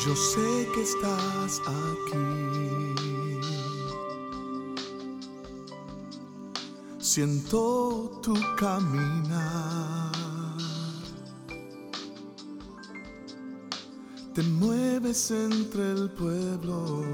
Yo sé que estás aquí. Siento tu caminar. Te mueves entre el pueblo,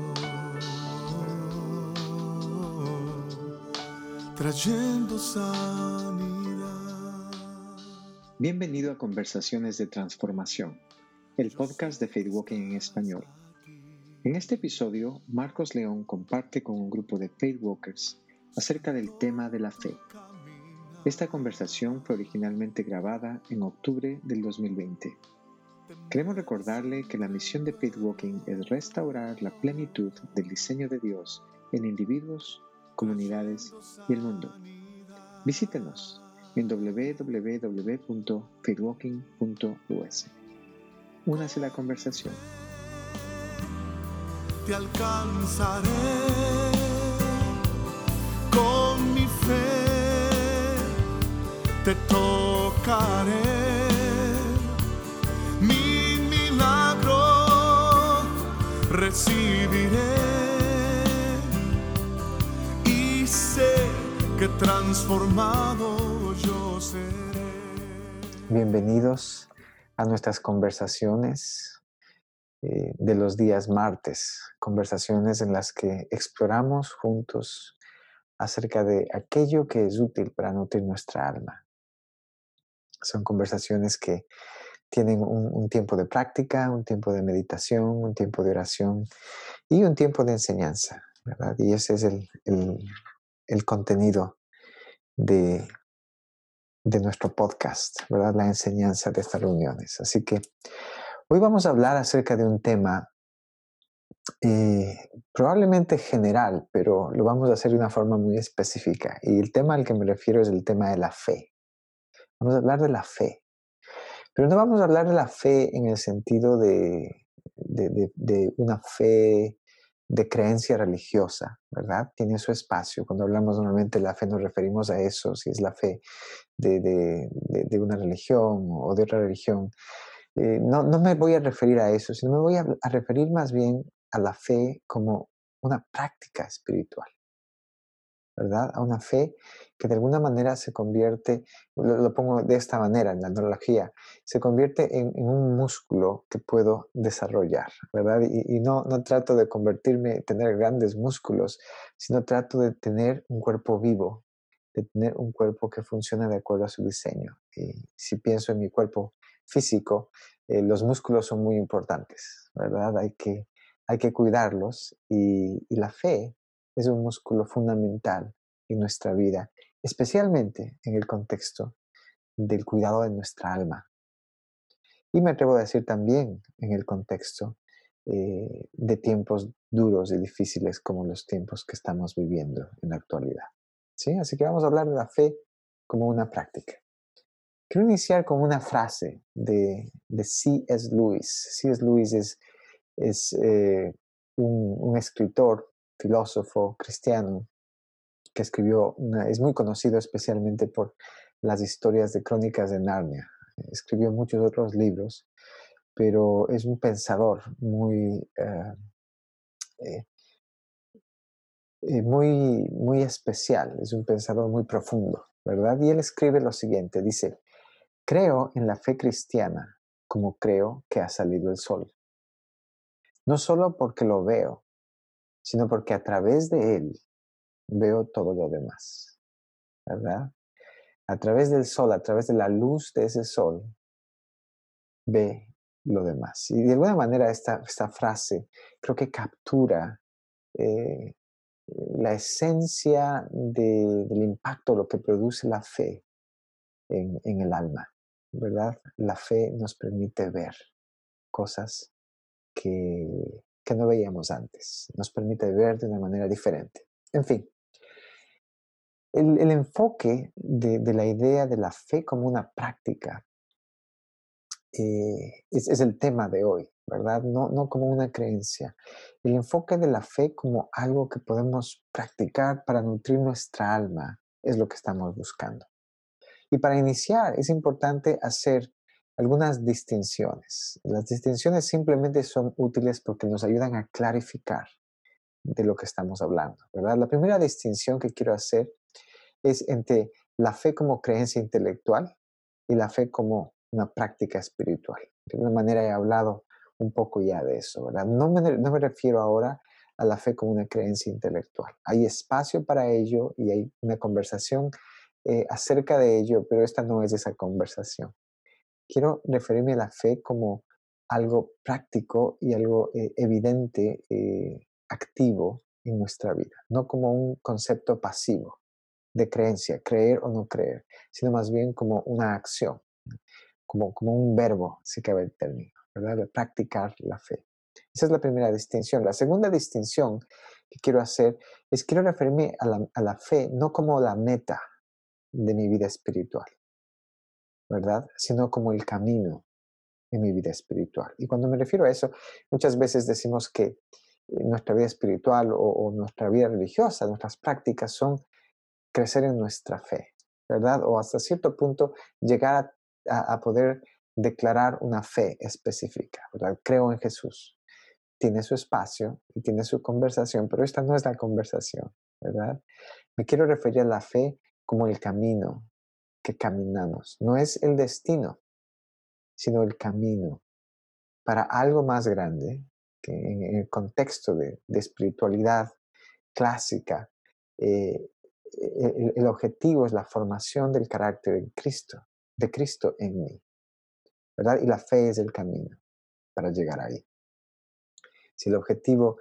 trayendo sanidad. Bienvenido a Conversaciones de Transformación, el podcast de Faith Walking en español. En este episodio, Marcos León comparte con un grupo de Faith Walkers acerca del tema de la fe. Esta conversación fue originalmente grabada en octubre del 2020. Queremos recordarle que la misión de Faith Walking es restaurar la plenitud del diseño de Dios en individuos, comunidades y el mundo. Visítenos en www.faithwalking.us. Únase a la conversación. Te alcanzaré con mi fe, te tocaré. Mi milagro recibiré y sé que transformado yo seré. Bienvenidos a nuestras conversaciones de los días martes, conversaciones en las que exploramos juntos acerca de aquello que es útil para nutrir nuestra alma. Son conversaciones que tienen un tiempo de práctica, un tiempo de meditación, un tiempo de oración y un tiempo de enseñanza, ¿verdad? Y ese es el contenido de nuestro podcast, ¿verdad? La enseñanza de estas reuniones. Así que hoy vamos a hablar acerca de un tema probablemente general, pero lo vamos a hacer de una forma muy específica. Y el tema al que me refiero es el tema de la fe. Vamos a hablar de la fe. Pero no vamos a hablar de la fe en el sentido de una fe de creencia religiosa, ¿verdad? Tiene su espacio. Cuando hablamos normalmente de la fe nos referimos a eso, si es la fe de una religión o de otra religión. No me voy a referir a eso, sino me voy a referir más bien a la fe como una práctica espiritual, ¿verdad? A una fe que de alguna manera se convierte, lo pongo de esta manera en la analogía, se convierte en un músculo que puedo desarrollar, ¿verdad? Y no trato de tener grandes músculos, sino trato de tener un cuerpo vivo, de tener un cuerpo que funciona de acuerdo a su diseño. Y si pienso en mi cuerpo físico, los músculos son muy importantes, ¿verdad? Hay que cuidarlos y la fe es un músculo fundamental en nuestra vida, especialmente en el contexto del cuidado de nuestra alma. Y me atrevo a decir también en el contexto de tiempos duros y difíciles como los tiempos que estamos viviendo en la actualidad. ¿Sí? Así que vamos a hablar de la fe como una práctica. Quiero iniciar con una frase de C.S. Lewis. C.S. Lewis es un escritor, filósofo cristiano que es muy conocido especialmente por las historias de Crónicas de Narnia. Escribió muchos otros libros, pero es un pensador muy especial, es un pensador muy profundo, ¿verdad? Y él escribe lo siguiente, dice: creo en la fe cristiana como creo que ha salido el sol. No solo porque lo veo, sino porque a través de él veo todo lo demás, ¿verdad? A través del sol, a través de la luz de ese sol, ve lo demás. Y de alguna manera esta frase creo que captura la esencia del impacto, lo que produce la fe en el alma, ¿verdad? La fe nos permite ver cosas que no veíamos antes, nos permite ver de una manera diferente. En fin, el enfoque de la idea de la fe como una práctica es el tema de hoy, ¿verdad? No como una creencia. El enfoque de la fe como algo que podemos practicar para nutrir nuestra alma es lo que estamos buscando. Y para iniciar es importante hacer algunas distinciones. Las distinciones simplemente son útiles porque nos ayudan a clarificar de lo que estamos hablando, ¿verdad? La primera distinción que quiero hacer es entre la fe como creencia intelectual y la fe como una práctica espiritual. De alguna manera he hablado un poco ya de eso, ¿verdad? No me refiero ahora a la fe como una creencia intelectual. Hay espacio para ello y hay una conversación acerca de ello, pero esta no es esa conversación. Quiero referirme a la fe como algo práctico y algo evidente, activo en nuestra vida, no como un concepto pasivo de creencia, creer o no creer, sino más bien como una acción, como un verbo, si cabe el término, ¿verdad? De practicar la fe. Esa es la primera distinción. La segunda distinción que quiero hacer es quiero referirme a la fe no como la meta de mi vida espiritual, ¿verdad? Sino como el camino en mi vida espiritual. Y cuando me refiero a eso, muchas veces decimos que nuestra vida espiritual o nuestra vida religiosa, nuestras prácticas son crecer en nuestra fe, ¿verdad? O hasta cierto punto llegar a poder declarar una fe específica, ¿verdad? Creo en Jesús. Tiene su espacio y tiene su conversación, pero esta no es la conversación, ¿verdad? Me quiero referir a la fe como el camino que caminamos. No es el destino, sino el camino para algo más grande, que en el contexto de espiritualidad clásica, eh, el objetivo es la formación del carácter de Cristo en mí, ¿verdad? Y la fe es el camino para llegar ahí. Si el objetivo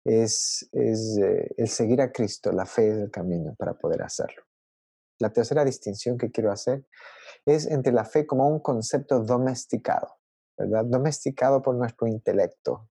es el seguir a Cristo, la fe es el camino para poder hacerlo. La tercera distinción que quiero hacer es entre la fe como un concepto domesticado, ¿verdad? Domesticado por nuestro intelecto,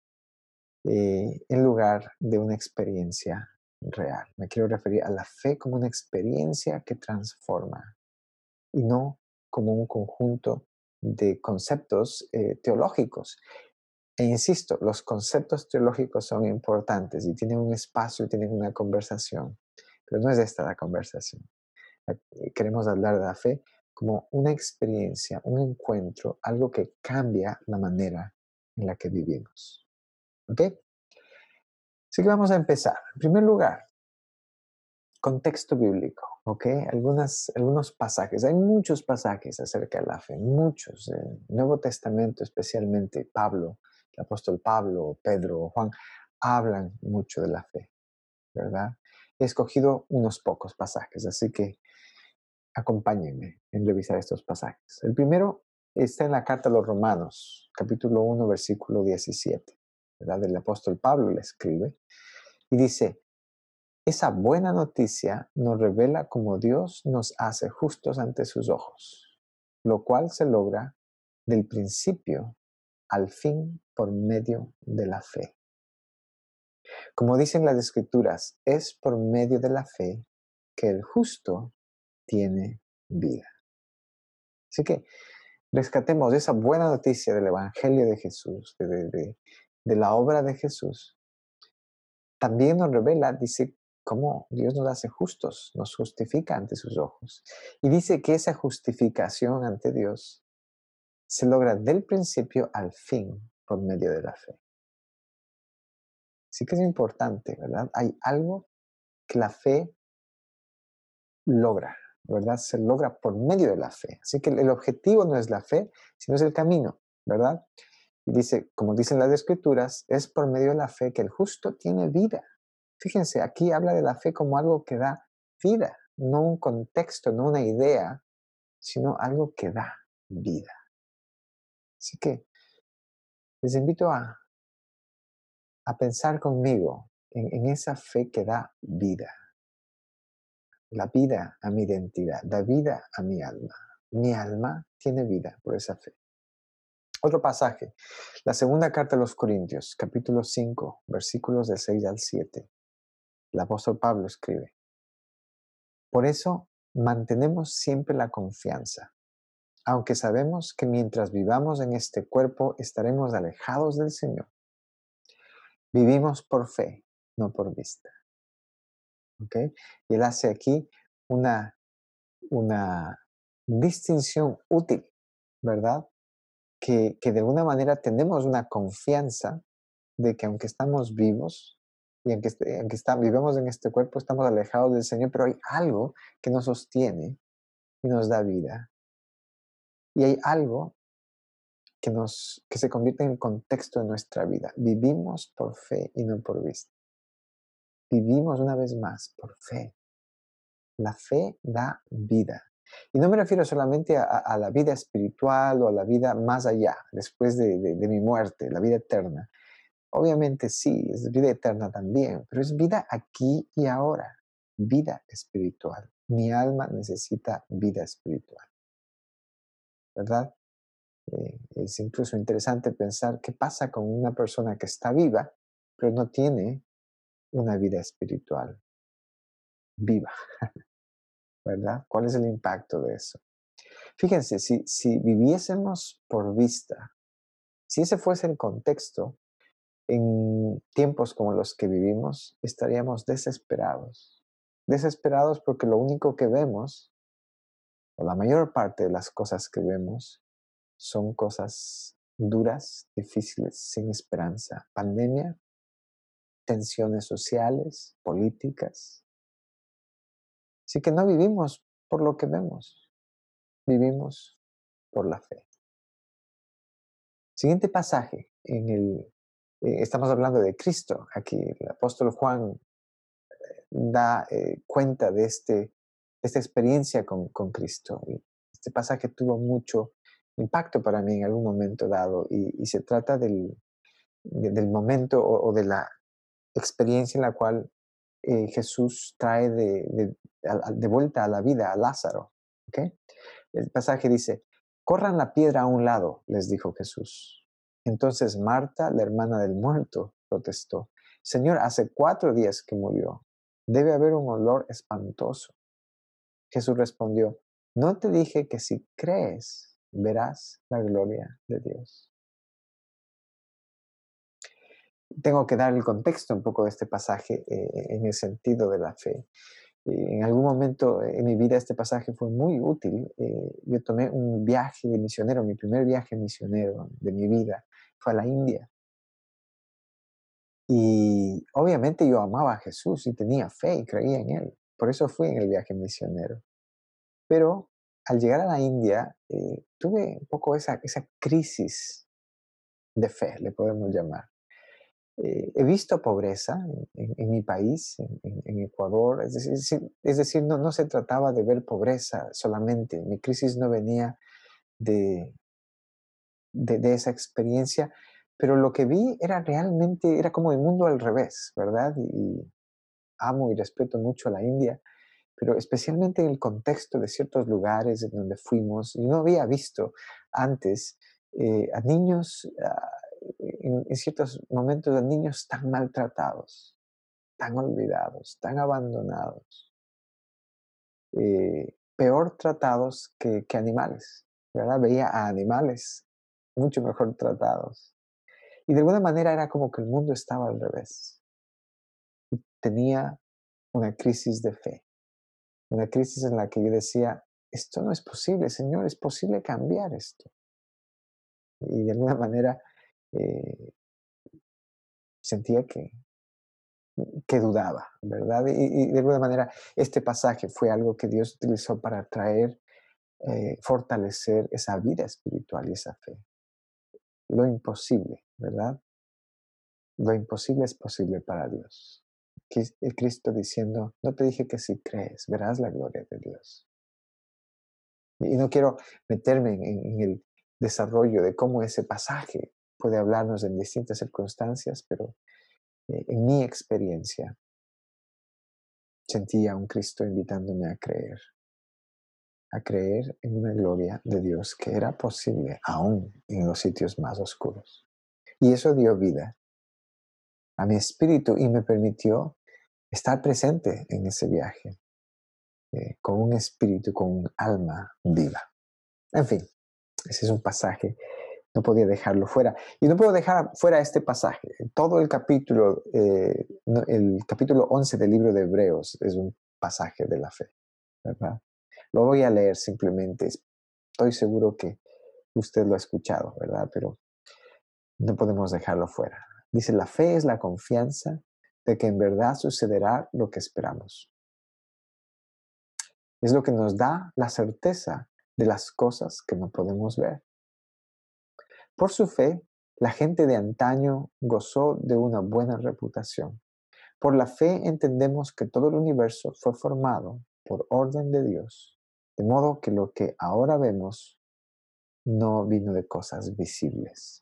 en lugar de una experiencia real. Me quiero referir a la fe como una experiencia que transforma y no como un conjunto de conceptos teológicos. E insisto, los conceptos teológicos son importantes y tienen un espacio, tienen una conversación, pero no es esta la conversación. Queremos hablar de la fe como una experiencia, un encuentro, algo que cambia la manera en la que vivimos. ¿Ok? Así que vamos a empezar. En primer lugar, contexto bíblico, ¿ok? Algunos pasajes. Hay muchos pasajes acerca de la fe, muchos. El Nuevo Testamento, especialmente Pablo, el apóstol Pablo, Pedro, Juan, hablan mucho de la fe, ¿verdad? He escogido unos pocos pasajes, así que acompáñenme en revisar estos pasajes. El primero está en la carta a los Romanos, capítulo 1, versículo 17, ¿verdad? El apóstol Pablo le escribe y dice: esa buena noticia nos revela cómo Dios nos hace justos ante sus ojos, lo cual se logra del principio al fin por medio de la fe. Como dicen las Escrituras, es por medio de la fe que el justo tiene vida. Así que rescatemos esa buena noticia del Evangelio de Jesús, de la obra de Jesús. También nos revela, dice, cómo Dios nos hace justos, nos justifica ante sus ojos. Y dice que esa justificación ante Dios se logra del principio al fin por medio de la fe. Sí que es importante, ¿verdad? Hay algo que la fe logra, ¿verdad? Se logra por medio de la fe. Así que el objetivo no es la fe, sino es el camino, ¿verdad? Y dice, como dicen las Escrituras, es por medio de la fe que el justo tiene vida. Fíjense, aquí habla de la fe como algo que da vida, no un contexto, no una idea, sino algo que da vida. Así que les invito a pensar conmigo en esa fe que da vida. La vida a mi identidad, da vida a mi alma. Mi alma tiene vida por esa fe. Otro pasaje, la segunda carta a los Corintios, capítulo 5, versículos del 6 al 7. El apóstol Pablo escribe: por eso mantenemos siempre la confianza, aunque sabemos que mientras vivamos en este cuerpo estaremos alejados del Señor. Vivimos por fe, no por vista. ¿Ok? Y él hace aquí una distinción útil, ¿verdad? que de alguna manera tenemos una confianza de que aunque estamos vivos y vivamos en este cuerpo, estamos alejados del Señor, pero hay algo que nos sostiene y nos da vida. Y hay algo que se convierte en el contexto de nuestra vida. Vivimos por fe y no por vista. Vivimos una vez más por fe. La fe da vida. Y no me refiero solamente a la vida espiritual o a la vida más allá, después de mi muerte, la vida eterna. Obviamente sí, es vida eterna también, pero es vida aquí y ahora, vida espiritual. Mi alma necesita vida espiritual, ¿verdad? Es incluso interesante pensar qué pasa con una persona que está viva, pero no tiene una vida espiritual viva, ¿verdad? ¿Cuál es el impacto de eso? Fíjense, si viviésemos por vista, si ese fuese el contexto, en tiempos como los que vivimos, estaríamos desesperados. Desesperados porque lo único que vemos, o la mayor parte de las cosas que vemos, son cosas duras, difíciles, sin esperanza. Pandemia, tensiones sociales, políticas. Así que no vivimos por lo que vemos, vivimos por la fe. Siguiente pasaje, estamos hablando de Cristo. Aquí el apóstol Juan da cuenta de esta experiencia con Cristo. Y este pasaje tuvo mucho impacto para mí en algún momento dado y se trata del momento o de la experiencia en la cual Jesús trae de vuelta a la vida a Lázaro. ¿Okay? El pasaje dice, corran la piedra a un lado, les dijo Jesús. Entonces Marta, la hermana del muerto, protestó, Señor, hace 4 días que murió. Debe haber un olor espantoso. Jesús respondió, ¿no te dije que si crees, verás la gloria de Dios? Tengo que dar el contexto un poco de este pasaje en el sentido de la fe. En algún momento en mi vida este pasaje fue muy útil. Yo tomé un viaje de misionero, mi primer viaje misionero de mi vida fue a la India. Y obviamente yo amaba a Jesús y tenía fe y creía en Él. Por eso fui en el viaje misionero. Pero al llegar a la India tuve un poco esa crisis de fe, le podemos llamar. He visto pobreza en mi país, en Ecuador, es decir no se trataba de ver pobreza solamente, mi crisis no venía de esa experiencia, pero lo que vi era como el mundo al revés, ¿verdad? Y amo y respeto mucho a la India, pero especialmente en el contexto de ciertos lugares en donde fuimos, yo no había visto antes a niños, en ciertos momentos a niños tan maltratados, tan olvidados, tan abandonados, peor tratados que animales, ¿verdad? Veía a animales mucho mejor tratados. Y de alguna manera era como que el mundo estaba al revés. Tenía una crisis de fe, una crisis en la que yo decía, esto no es posible, Señor, es posible cambiar esto. Y de alguna manera sentía que dudaba, ¿verdad? Y de alguna manera este pasaje fue algo que Dios utilizó para traer, fortalecer esa vida espiritual y esa fe. Lo imposible, ¿verdad? Lo imposible es posible para Dios. El Cristo diciendo, no te dije que si crees, verás la gloria de Dios. Y no quiero meterme en el desarrollo de cómo ese pasaje puede hablarnos en distintas circunstancias, pero en mi experiencia sentía a un Cristo invitándome a creer en una gloria de Dios que era posible aún en los sitios más oscuros. Y eso dio vida a mi espíritu y me permitió estar presente en ese viaje, con un espíritu, con un alma viva. En fin, ese es un pasaje, no podía dejarlo fuera. Y no puedo dejar fuera este pasaje. Todo el capítulo 11 del libro de Hebreos es un pasaje de la fe, ¿verdad? Lo voy a leer simplemente. Estoy seguro que Usted lo ha escuchado, ¿verdad? Pero no podemos dejarlo fuera. Dice, la fe es la confianza de que en verdad sucederá lo que esperamos. Es lo que nos da la certeza de las cosas que no podemos ver. Por su fe, la gente de antaño gozó de una buena reputación. Por la fe entendemos que todo el universo fue formado por orden de Dios, de modo que lo que ahora vemos no vino de cosas visibles.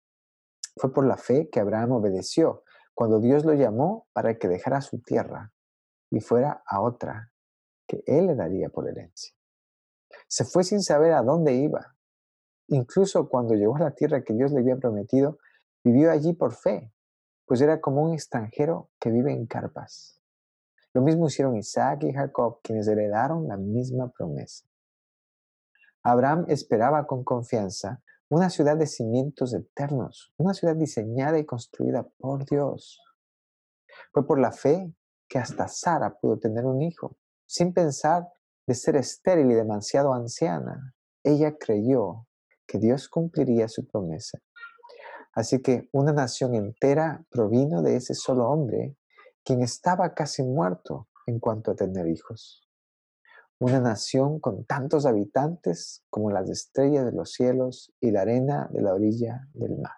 Fue por la fe que Abraham obedeció cuando Dios lo llamó para que dejara su tierra y fuera a otra que él le daría por herencia. Se fue sin saber a dónde iba. Incluso cuando llegó a la tierra que Dios le había prometido, vivió allí por fe, pues era como un extranjero que vive en carpas. Lo mismo hicieron Isaac y Jacob, quienes heredaron la misma promesa. Abraham esperaba con confianza una ciudad de cimientos eternos, una ciudad diseñada y construida por Dios. Fue por la fe que hasta Sara pudo tener un hijo, sin pensar de ser estéril y demasiado anciana. Ella creyó que Dios cumpliría su promesa. Así que una nación entera provino de ese solo hombre, quien estaba casi muerto en cuanto a tener hijos. Una nación con tantos habitantes como las estrellas de los cielos y la arena de la orilla del mar.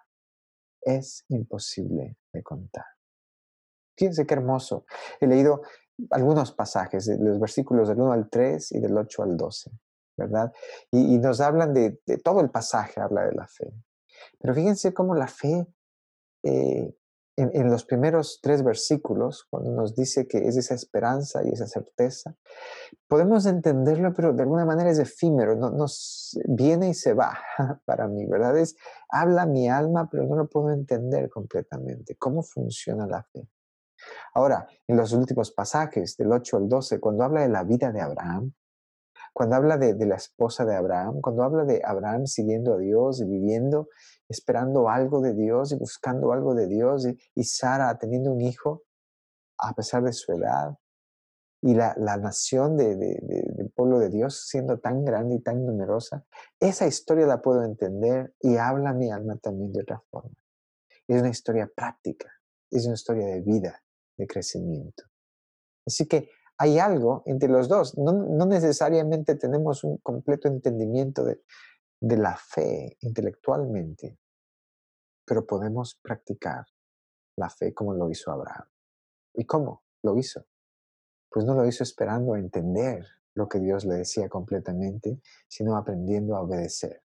Es imposible de contar. Fíjense qué hermoso. He leído algunos pasajes, de los versículos del 1 al 3 y del 8 al 12, ¿verdad? Y nos hablan de todo el pasaje, habla de la fe. Pero fíjense cómo la fe, eh, en los primeros 3 versículos, cuando nos dice que es esa esperanza y esa certeza, podemos entenderlo, pero de alguna manera es efímero, nos viene y se va para mí, ¿verdad? Habla mi alma, pero no lo puedo entender completamente. ¿Cómo funciona la fe? Ahora, en los últimos pasajes, del 8 al 12, cuando habla de la vida de Abraham, cuando habla de la esposa de Abraham, cuando habla de Abraham siguiendo a Dios y viviendo, esperando algo de Dios y buscando algo de Dios, y Sara teniendo un hijo a pesar de su edad, y la nación del pueblo de Dios siendo tan grande y tan numerosa, esa historia la puedo entender y habla mi alma también de otra forma. Es una historia práctica, es una historia de vida, de crecimiento. Así que hay algo entre los dos. No necesariamente tenemos un completo entendimiento de la fe intelectualmente, pero podemos practicar la fe como lo hizo Abraham. ¿Y cómo lo hizo? Pues no lo hizo esperando a entender lo que Dios le decía completamente, sino aprendiendo a obedecer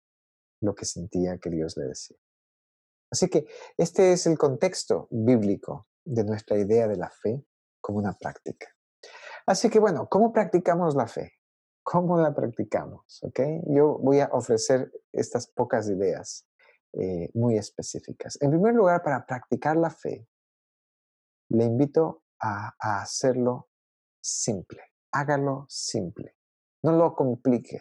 lo que sentía que Dios le decía. Así que este es el contexto bíblico de nuestra idea de la fe como una práctica. Así que bueno, ¿cómo practicamos la fe? ¿Cómo la practicamos? ¿Okay? Yo voy a ofrecer estas pocas ideas muy específicas. En primer lugar, para practicar la fe, le invito a hacerlo simple. Hágalo simple. No lo complique.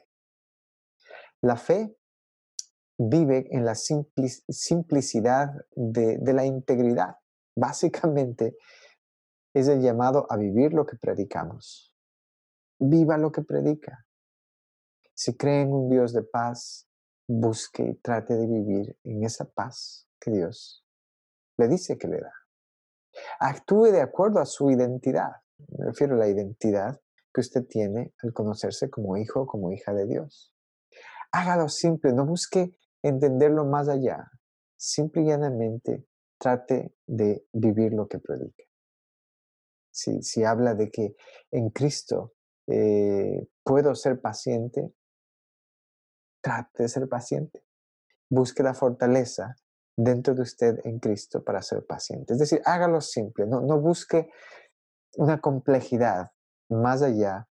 La fe vive en la simplicidad de la integridad. Básicamente es el llamado a vivir lo que predicamos. Viva lo que predica. Si cree en un Dios de paz, busque y trate de vivir en esa paz que Dios le dice que le da. Actúe de acuerdo a su identidad. Me refiero a la identidad que usted tiene al conocerse como hijo o como hija de Dios. Hágalo simple, no busque entenderlo más allá. Simple y llanamente trate de vivir lo que predica. Si habla de que en Cristo puedo ser paciente, trate de ser paciente. Busque la fortaleza dentro de usted en Cristo para ser paciente. Es decir, hágalo simple, no busque una complejidad más allá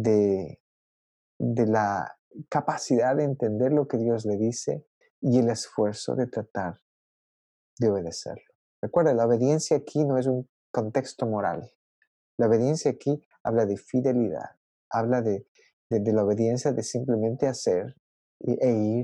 de la capacidad de entender lo que Dios le dice y el esfuerzo de tratar de obedecerlo. Recuerda, la obediencia aquí no es un contexto moral. La obediencia aquí habla de fidelidad, habla de la obediencia de simplemente hacer e ir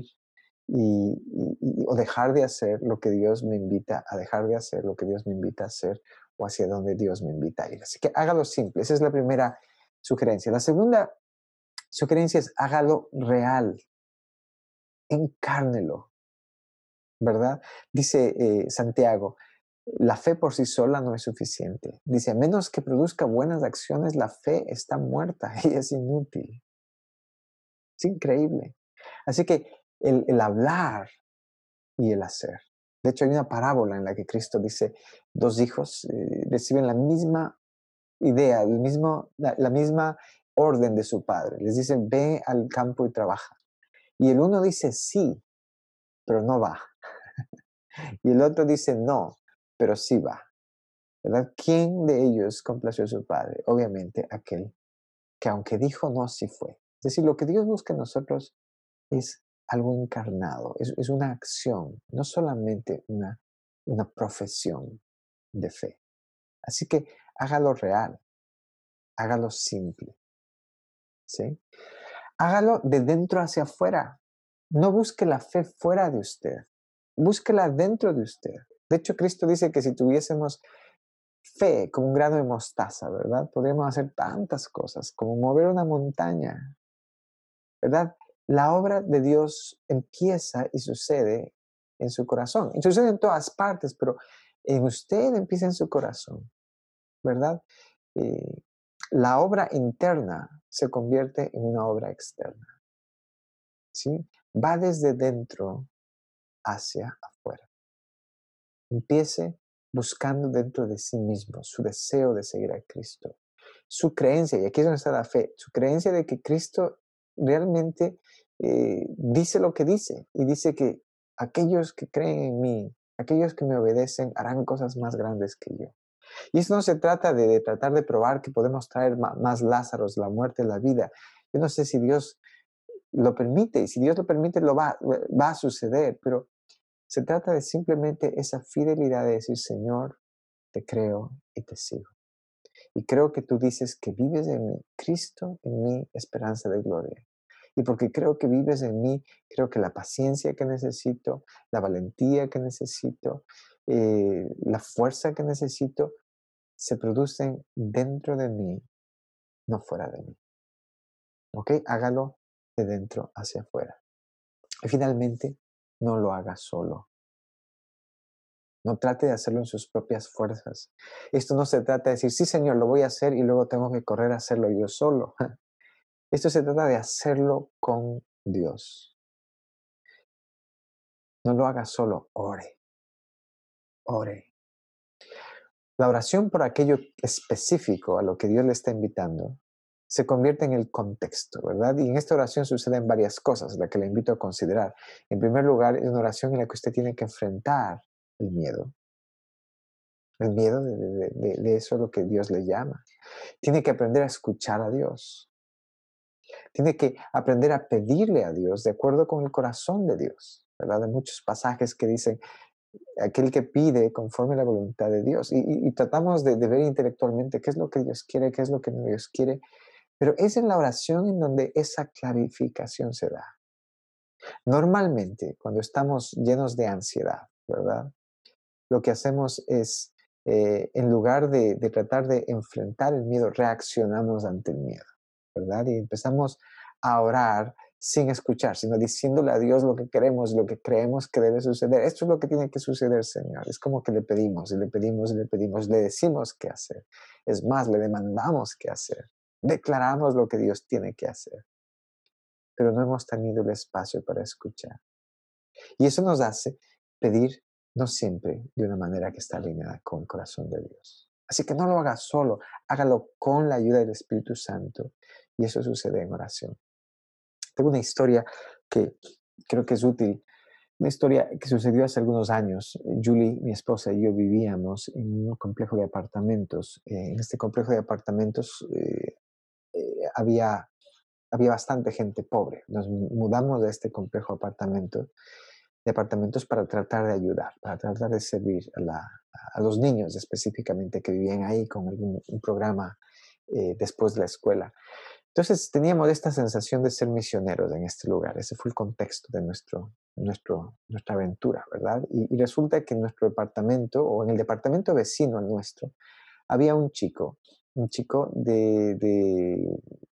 o dejar de hacer lo que Dios me invita a dejar de hacer, lo que Dios me invita a hacer o hacia donde Dios me invita a ir. Así que hágalo simple. Esa es la primera sugerencia. La segunda sugerencia es hágalo real. encárnelo, ¿verdad? Dice Santiago, la fe por sí sola no es suficiente. Dice, a menos que produzca buenas acciones, la fe está muerta y es inútil. Es increíble. Así que el hablar y el hacer. De hecho, hay una parábola en la que Cristo dice, dos hijos reciben la misma idea, la misma orden de su padre. Les dicen, ve al campo y trabaja. Y el uno dice sí, pero no va. Y el otro dice no, pero sí va. ¿Verdad? ¿Quién de ellos complació a su padre? Obviamente aquel que aunque dijo no, sí fue. Es decir, lo que Dios busca en nosotros es algo encarnado, es una acción, no solamente una profesión de fe. Así que hágalo real, hágalo simple, ¿sí? Hágalo de dentro hacia afuera. No busque la fe fuera de usted, búsquela dentro de usted. De hecho, Cristo dice que si tuviésemos fe como un grano de mostaza, ¿verdad? Podríamos hacer tantas cosas, como mover una montaña, ¿verdad? La obra de Dios empieza y sucede en su corazón. Y sucede en todas partes, pero en usted empieza en su corazón, ¿verdad? Eh, la obra interna se convierte en una obra externa, ¿sí? Va desde dentro hacia afuera. Empiece buscando dentro de sí mismo su deseo de seguir a Cristo, su creencia, y aquí es donde está la fe, su creencia de que Cristo realmente dice lo que dice, y dice que aquellos que creen en mí, aquellos que me obedecen, harán cosas más grandes que yo. Y eso no se trata de tratar de probar que podemos traer más Lázaros, la muerte, la vida. Yo no sé si Dios lo permite, y si Dios lo permite, va a suceder, pero se trata de simplemente esa fidelidad de decir, Señor, te creo y te sigo. Y creo que tú dices que vives en mí, Cristo en mí, esperanza de gloria. Y porque creo que vives en mí, creo que la paciencia que necesito, la valentía que necesito, la fuerza que necesito, se producen dentro de mí, no fuera de mí. ¿Ok? Hágalo de dentro hacia afuera. Y finalmente, no lo haga solo. No trate de hacerlo en sus propias fuerzas. Esto no se trata de decir, sí, Señor, lo voy a hacer y luego tengo que correr a hacerlo yo solo. Esto se trata de hacerlo con Dios. No lo haga solo, ore, ore. La oración por aquello específico a lo que Dios le está invitando se convierte en el contexto, ¿verdad? Y en esta oración suceden varias cosas, la que le invito a considerar. En primer lugar, es una oración en la que usted tiene que enfrentar el miedo. El miedo de eso es lo que Dios le llama. Tiene que aprender a escuchar a Dios. Tiene que aprender a pedirle a Dios de acuerdo con el corazón de Dios, ¿verdad? Hay muchos pasajes que dicen, aquel que pide conforme a la voluntad de Dios. Y tratamos de ver intelectualmente qué es lo que Dios quiere, qué es lo que no Dios quiere. Pero es en la oración en donde esa clarificación se da. Normalmente, cuando estamos llenos de ansiedad, ¿verdad? Lo que hacemos es, en lugar de tratar de enfrentar el miedo, reaccionamos ante el miedo, ¿verdad? Y empezamos a orar sin escuchar, sino diciéndole a Dios lo que queremos, lo que creemos que debe suceder. Esto es lo que tiene que suceder, Señor. Es como que le pedimos, y le pedimos, y le pedimos, le decimos qué hacer. Es más, le demandamos qué hacer. Declaramos lo que Dios tiene que hacer, pero no hemos tenido el espacio para escuchar. Y eso nos hace pedir no siempre de una manera que está alineada con el corazón de Dios. Así que no lo haga solo, hágalo con la ayuda del Espíritu Santo. Y eso sucede en oración. Tengo una historia que creo que es útil. Una historia que sucedió hace algunos años. Julie, mi esposa y yo vivíamos en un complejo de apartamentos. En este complejo de apartamentos había bastante gente pobre. Nos mudamos de este complejo de apartamentos para tratar de ayudar, para tratar de servir a los niños específicamente que vivían ahí con un programa después de la escuela. Entonces teníamos esta sensación de ser misioneros en este lugar. Ese fue el contexto de nuestra aventura, ¿verdad? Y resulta que en nuestro departamento, o en el departamento vecino al nuestro, había un chico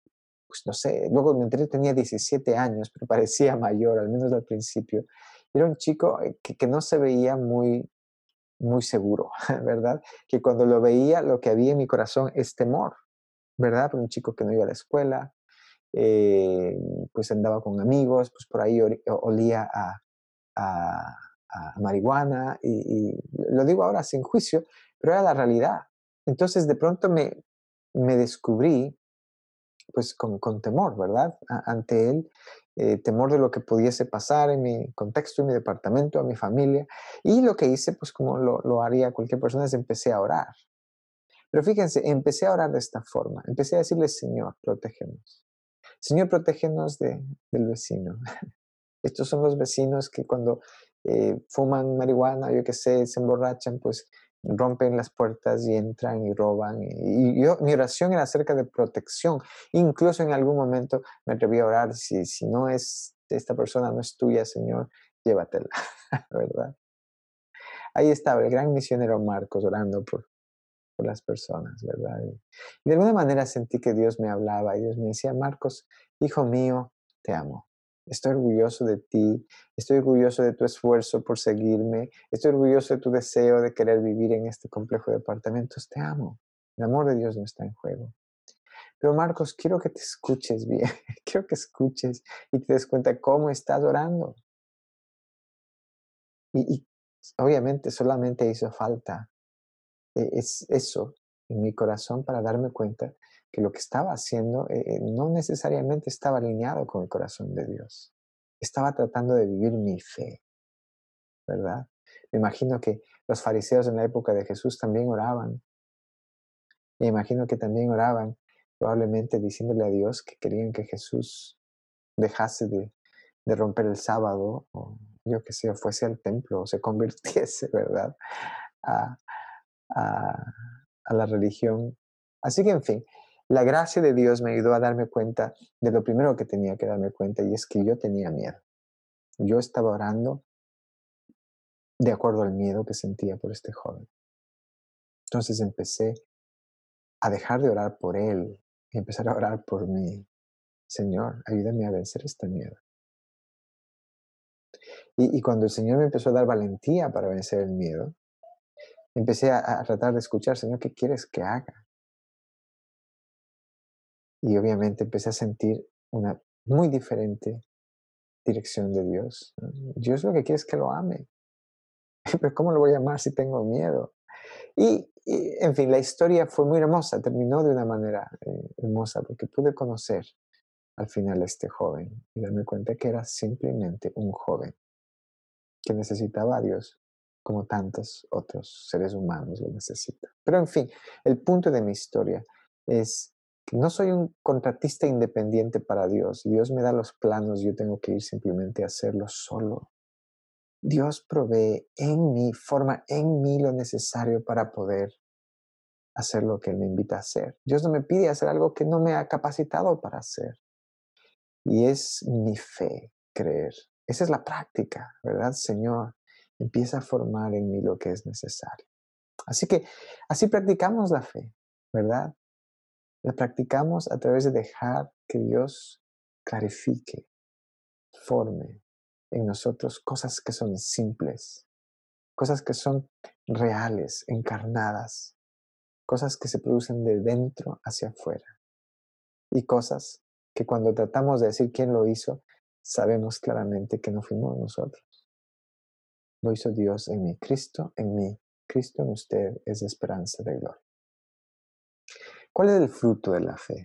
pues no sé, luego me enteré que tenía 17 años, pero parecía mayor, al menos al principio. Era un chico que no se veía muy seguro, ¿verdad? Que cuando lo veía, lo que había en mi corazón es temor, ¿verdad? Por un chico que no iba a la escuela, eh, pues andaba con amigos, pues por ahí olía a, a marihuana, y lo digo ahora sin juicio, pero era la realidad. Entonces de pronto me descubrí pues con temor, ¿verdad? Ante él, temor de lo que pudiese pasar en mi contexto, en mi departamento, a mi familia. Y lo que hice, pues como lo haría cualquier persona, es empecé a orar. Pero fíjense, empecé a orar de esta forma. Empecé a decirle, Señor, protégenos. Señor, protégenos del vecino. Estos son los vecinos que cuando fuman marihuana, yo qué sé, se emborrachan, pues rompen las puertas y entran y roban. Y mi oración era acerca de protección. Incluso en algún momento me atreví a orar, si no es, esta persona no es tuya, Señor, llévatela, ¿verdad? Ahí estaba el gran misionero Marcos orando por las personas, ¿verdad? Y de alguna manera sentí que Dios me hablaba y Dios me decía, Marcos, hijo mío, te amo. Estoy orgulloso de ti, estoy orgulloso de tu esfuerzo por seguirme, estoy orgulloso de tu deseo de querer vivir en este complejo de departamentos, te amo. El amor de Dios no está en juego. Pero Marcos, quiero que te escuches bien, quiero que escuches y te des cuenta cómo estás orando. Y obviamente solamente hizo falta es eso en mi corazón para darme cuenta que lo que estaba haciendo no necesariamente estaba alineado con el corazón de Dios. Estaba tratando de vivir mi fe, ¿verdad? Me imagino que los fariseos en la época de Jesús también oraban. Me imagino que también oraban, probablemente diciéndole a Dios que querían que Jesús dejase de romper el sábado, o yo que sé, o fuese al templo, o se convirtiese, ¿verdad? A, a, a la religión. Así que, en fin, la gracia de Dios me ayudó a darme cuenta de lo primero que tenía que darme cuenta, y es que yo tenía miedo. Yo estaba orando de acuerdo al miedo que sentía por este joven. Entonces empecé a dejar de orar por él y empezar a orar por mí. Señor, ayúdame a vencer este miedo. Y cuando el Señor me empezó a dar valentía para vencer el miedo, empecé a tratar de escuchar, Señor, ¿qué quieres que haga? Y obviamente empecé a sentir una muy diferente dirección de Dios. Dios lo que quiere es que lo ame. Pero ¿cómo lo voy a amar si tengo miedo? En fin, la historia fue muy hermosa, terminó de una manera hermosa porque pude conocer al final a este joven y darme cuenta que era simplemente un joven que necesitaba a Dios como tantos otros seres humanos lo necesitan. Pero en fin, el punto de mi historia es que no soy un contratista independiente para Dios. Dios me da los planos, yo tengo que ir simplemente a hacerlo solo. Dios provee en mí, forma en mí lo necesario para poder hacer lo que Él me invita a hacer. Dios no me pide hacer algo que no me ha capacitado para hacer. Y es mi fe creer. Esa es la práctica, ¿verdad, Señor? Empieza a formar en mí lo que es necesario. Así que así practicamos la fe, ¿verdad? La practicamos a través de dejar que Dios clarifique, forme en nosotros cosas que son simples, cosas que son reales, encarnadas, cosas que se producen de dentro hacia afuera y cosas que cuando tratamos de decir quién lo hizo, sabemos claramente que no fuimos nosotros. Lo hizo Dios en mí, Cristo en mí, Cristo en usted es esperanza de gloria. ¿Cuál es el fruto de la fe?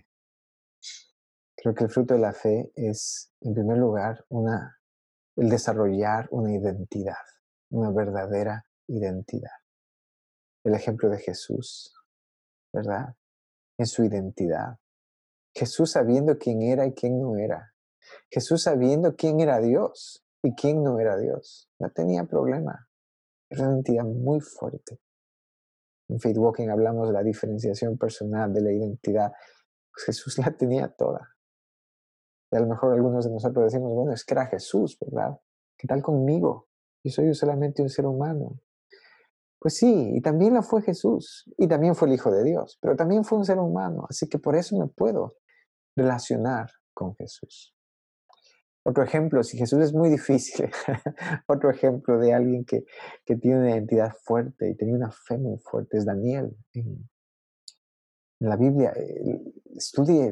Creo que el fruto de la fe es, en primer lugar, el desarrollar una identidad, una verdadera identidad. El ejemplo de Jesús, ¿verdad? En su identidad. Jesús sabiendo quién era y quién no era. Jesús sabiendo quién era Dios y quién no era Dios. No tenía problema. Era una identidad muy fuerte. En Faith Walking hablamos de la diferenciación personal, de la identidad. Pues Jesús la tenía toda. Y a lo mejor algunos de nosotros decimos, bueno, es que era Jesús, ¿verdad? ¿Qué tal conmigo? Yo soy solamente un ser humano. Pues sí, y también lo fue Jesús. Y también fue el Hijo de Dios. Pero también fue un ser humano. Así que por eso me puedo relacionar con Jesús. Otro ejemplo, si Jesús es muy difícil, otro ejemplo de alguien que tiene una identidad fuerte y tenía una fe muy fuerte es Daniel. En la Biblia, estudie,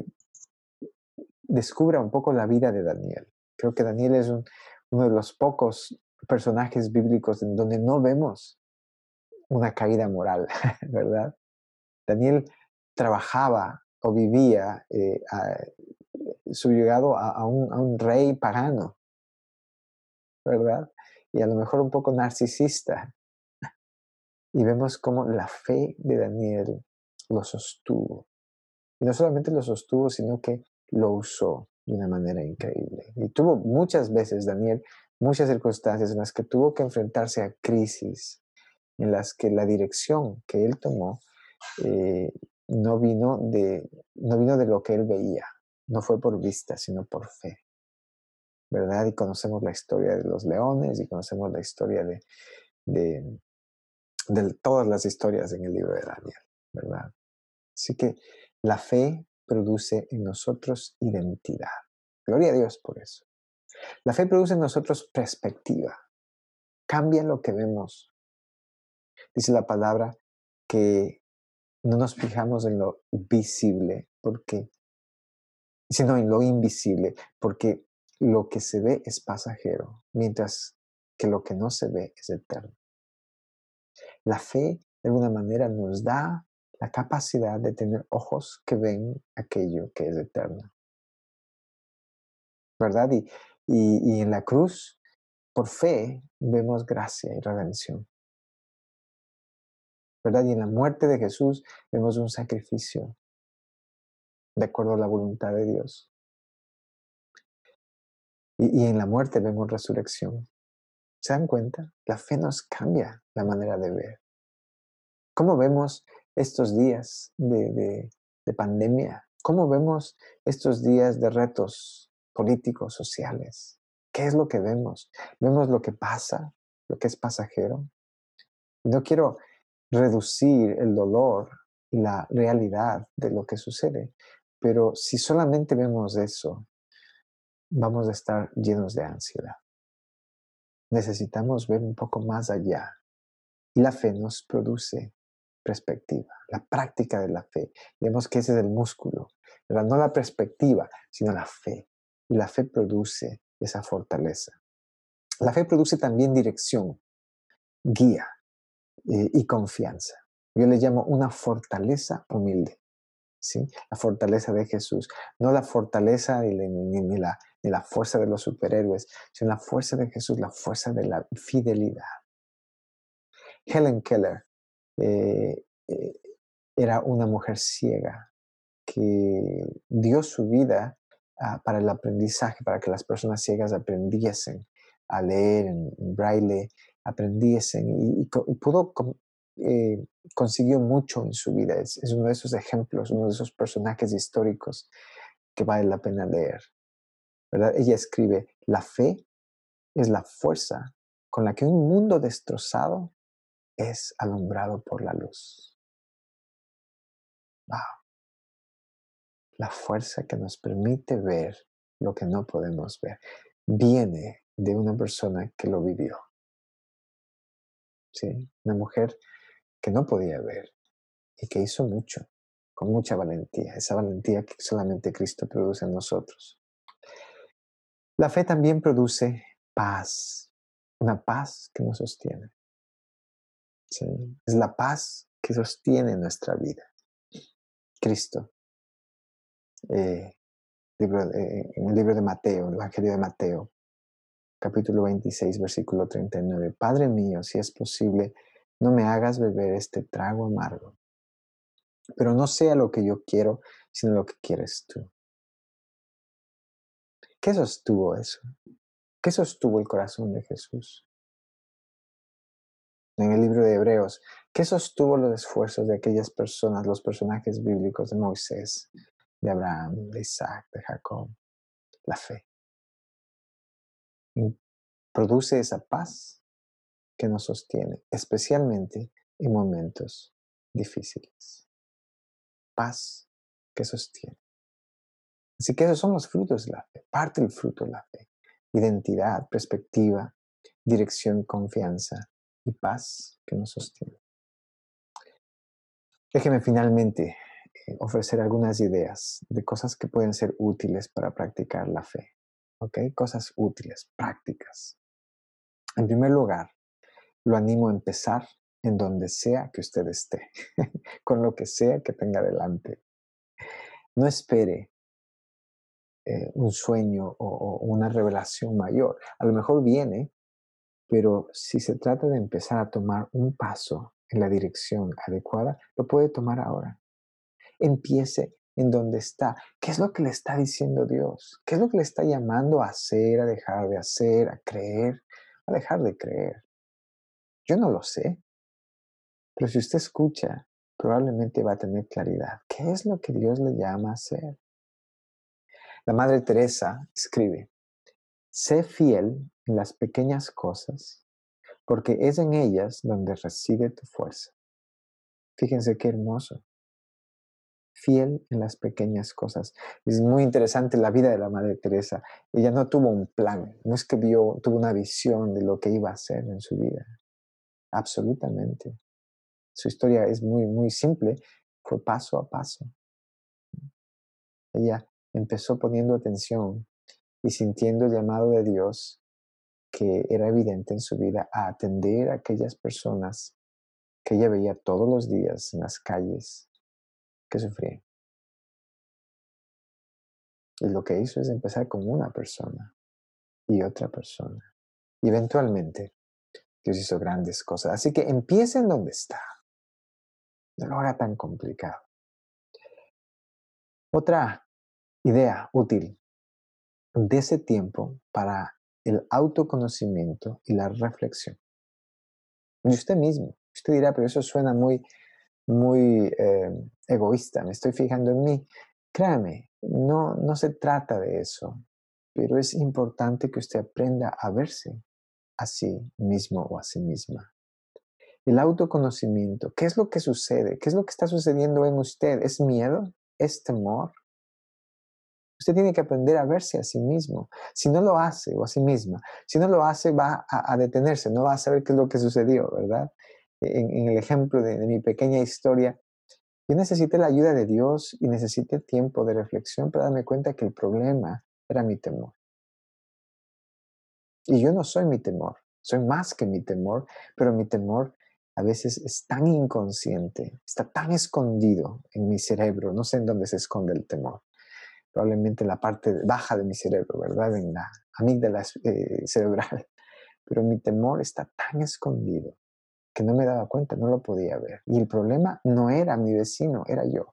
descubra un poco la vida de Daniel. Creo que Daniel es uno de los pocos personajes bíblicos en donde no vemos una caída moral, ¿verdad? Daniel trabajaba o vivía subyugado a un rey pagano, ¿verdad? Y a lo mejor un poco narcisista. Y vemos cómo la fe de Daniel lo sostuvo. Y no solamente lo sostuvo, sino que lo usó de una manera increíble. Y tuvo muchas veces, Daniel, muchas circunstancias en las que tuvo que enfrentarse a crisis, en las que la dirección que él tomó no vino de lo que él veía. No fue por vista, sino por fe, ¿verdad? Y conocemos la historia de los leones y conocemos la historia de todas las historias en el libro de Daniel, ¿verdad? Así que la fe produce en nosotros identidad. Gloria a Dios por eso. La fe produce en nosotros perspectiva. Cambia lo que vemos. Dice la palabra que no nos fijamos en lo visible, sino en lo invisible, porque lo que se ve es pasajero, mientras que lo que no se ve es eterno. La fe, de alguna manera, nos da la capacidad de tener ojos que ven aquello que es eterno, ¿verdad? Y en la cruz, por fe, vemos gracia y redención, ¿verdad? Y en la muerte de Jesús vemos un sacrificio de acuerdo a la voluntad de Dios. Y en la muerte vemos resurrección. ¿Se dan cuenta? La fe nos cambia la manera de ver. ¿Cómo vemos estos días de pandemia? ¿Cómo vemos estos días de retos políticos, sociales? ¿Qué es lo que vemos? ¿Vemos lo que pasa, lo que es pasajero? No quiero reducir el dolor y la realidad de lo que sucede, pero si solamente vemos eso, vamos a estar llenos de ansiedad. Necesitamos ver un poco más allá. Y la fe nos produce perspectiva, la práctica de la fe. Vemos que ese es el músculo, ¿verdad? No la perspectiva, sino la fe. Y la fe produce esa fortaleza. La fe produce también dirección, guía y confianza. Yo le llamo una fortaleza humilde, ¿sí? La fortaleza de Jesús. No la fortaleza ni la fuerza de los superhéroes, sino la fuerza de Jesús, la fuerza de la fidelidad. Helen Keller eh, eh, era una mujer ciega que dio su vida para el aprendizaje, para que las personas ciegas aprendiesen a leer en braille, aprendiesen y consiguió mucho en su vida. Es uno de esos ejemplos, uno de esos personajes históricos que vale la pena leer, ¿verdad? Ella escribe: la fe es la fuerza con la que un mundo destrozado es alumbrado por la luz. Wow. La fuerza que nos permite ver lo que no podemos ver viene de una persona que lo vivió. ¿Sí? Una mujer que no podía ver y que hizo mucho, con mucha valentía, esa valentía que solamente Cristo produce en nosotros. La fe también produce paz, una paz que nos sostiene. ¿Sí? Es la paz que sostiene nuestra vida. Cristo, en el libro de Mateo, el Evangelio de Mateo, capítulo 26, versículo 39. Padre mío, si es posible, no me hagas beber este trago amargo, pero no sea lo que yo quiero, sino lo que quieres tú. ¿Qué sostuvo eso? ¿Qué sostuvo el corazón de Jesús? En el libro de Hebreos, ¿qué sostuvo los esfuerzos de aquellas personas, los personajes bíblicos de Moisés, de Abraham, de Isaac, de Jacob? La fe. Y produce esa paz que nos sostiene, especialmente en momentos difíciles. Paz que sostiene. Así que esos son los frutos de la fe, parte del fruto de la fe. Identidad, perspectiva, dirección, confianza y paz que nos sostiene. Déjeme finalmente ofrecer algunas ideas de cosas que pueden ser útiles para practicar la fe. ¿Ok? Cosas útiles, prácticas. En primer lugar, lo animo a empezar en donde sea que usted esté, con lo que sea que tenga delante. No espere un sueño o una revelación mayor. A lo mejor viene, pero si se trata de empezar a tomar un paso en la dirección adecuada, lo puede tomar ahora. Empiece en donde está. ¿Qué es lo que le está diciendo Dios? ¿Qué es lo que le está llamando a hacer, a dejar de hacer, a creer, a dejar de creer? Yo no lo sé, pero si usted escucha, probablemente va a tener claridad. ¿Qué es lo que Dios le llama a hacer? La Madre Teresa escribe: sé fiel en las pequeñas cosas, porque es en ellas donde reside tu fuerza. Fíjense qué hermoso. Fiel en las pequeñas cosas. Es muy interesante la vida de la Madre Teresa. Ella no tuvo un plan, no es que tuvo una visión de lo que iba a hacer en su vida. Absolutamente. Su historia es muy, muy simple, fue paso a paso. Ella empezó poniendo atención y sintiendo el llamado de Dios que era evidente en su vida a atender a aquellas personas que ella veía todos los días en las calles que sufrían. Y lo que hizo es empezar con una persona y otra persona. Y eventualmente Dios hizo grandes cosas. Así que empiece en donde está. No lo haga tan complicado. Otra idea útil: dese tiempo para el autoconocimiento y la reflexión. Y usted mismo. Usted dirá, pero eso suena muy, muy egoísta. Me estoy fijando en mí. Créame, no se trata de eso. Pero es importante que usted aprenda a verse a sí mismo o a sí misma. El autoconocimiento. ¿Qué es lo que sucede? ¿Qué es lo que está sucediendo en usted? ¿Es miedo? ¿Es temor? Usted tiene que aprender a verse a sí mismo. Si no lo hace, o a sí misma, si no lo hace, va a detenerse, no va a saber qué es lo que sucedió, ¿verdad? En el ejemplo de mi pequeña historia, yo necesité la ayuda de Dios y necesité tiempo de reflexión para darme cuenta que el problema era mi temor. Y yo no soy mi temor, soy más que mi temor, pero mi temor a veces es tan inconsciente, está tan escondido en mi cerebro, no sé en dónde se esconde el temor, probablemente en la parte baja de mi cerebro, ¿verdad? En la amígdala cerebral, pero mi temor está tan escondido que no me daba cuenta, no lo podía ver. Y el problema no era mi vecino, era yo.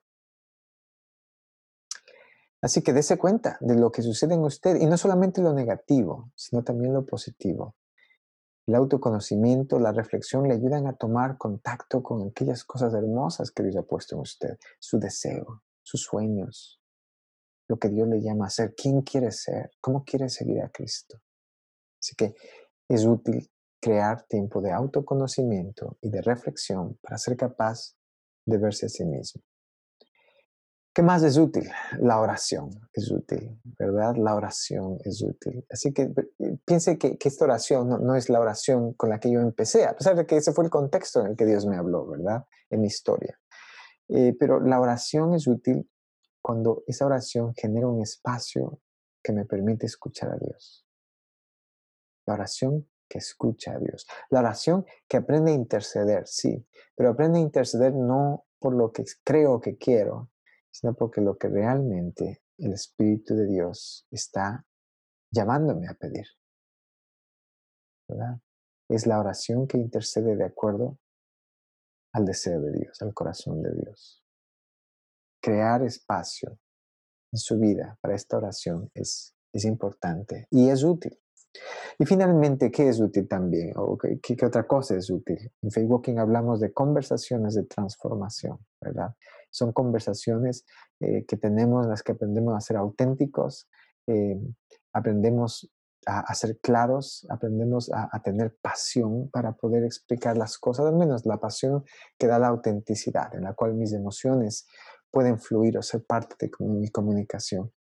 Así que dése cuenta de lo que sucede en usted, y no solamente lo negativo, sino también lo positivo. El autoconocimiento, la reflexión le ayudan a tomar contacto con aquellas cosas hermosas que Dios ha puesto en usted, su deseo, sus sueños, lo que Dios le llama a ser, quién quiere ser, cómo quiere seguir a Cristo. Así que es útil crear tiempo de autoconocimiento y de reflexión para ser capaz de verse a sí mismo. ¿Qué más es útil? La oración es útil, ¿verdad? La oración es útil. Así que piense que esta oración no es la oración con la que yo empecé, a pesar de que ese fue el contexto en el que Dios me habló, ¿verdad? En mi historia. Pero la oración es útil cuando esa oración genera un espacio que me permite escuchar a Dios. La oración que escucha a Dios. La oración que aprende a interceder, sí, pero aprende a interceder no por lo que creo que quiero, sino porque lo que realmente el Espíritu de Dios está llamándome a pedir, ¿verdad? Es la oración que intercede de acuerdo al deseo de Dios, al corazón de Dios. Crear espacio en su vida para esta oración es importante y es útil. Y finalmente, ¿qué es útil también? ¿O qué otra cosa es útil? En Faithwalking hablamos de conversaciones de transformación, ¿verdad? Son conversaciones que tenemos, en las que aprendemos a ser auténticos, eh, aprendemos a ser claros, aprendemos a tener pasión para poder explicar las cosas, al menos la pasión que da la autenticidad, en la cual mis emociones pueden fluir o ser parte de mi comunicación.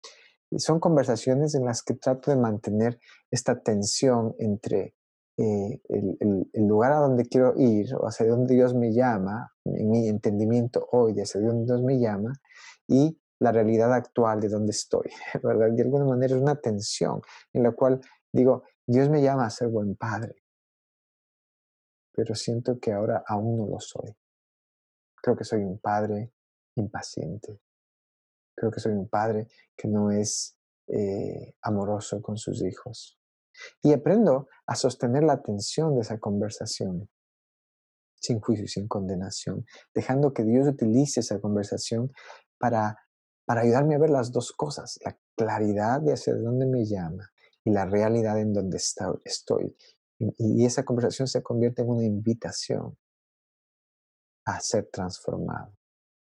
Y son conversaciones en las que trato de mantener esta tensión entre el lugar a donde quiero ir o hacia donde Dios me llama, en mi entendimiento hoy de hacia donde Dios me llama, y la realidad actual de donde estoy, ¿verdad? De alguna manera es una tensión en la cual digo, Dios me llama a ser buen padre, pero siento que ahora aún no lo soy. Creo que soy un padre impaciente. Creo que soy un padre que no es amoroso con sus hijos. Y aprendo a sostener la atención de esa conversación sin juicio y sin condenación, dejando que Dios utilice esa conversación para, para ayudarme a ver las dos cosas, la claridad de hacia dónde me llama y la realidad en donde estoy. Y esa conversación se convierte en una invitación a ser transformado,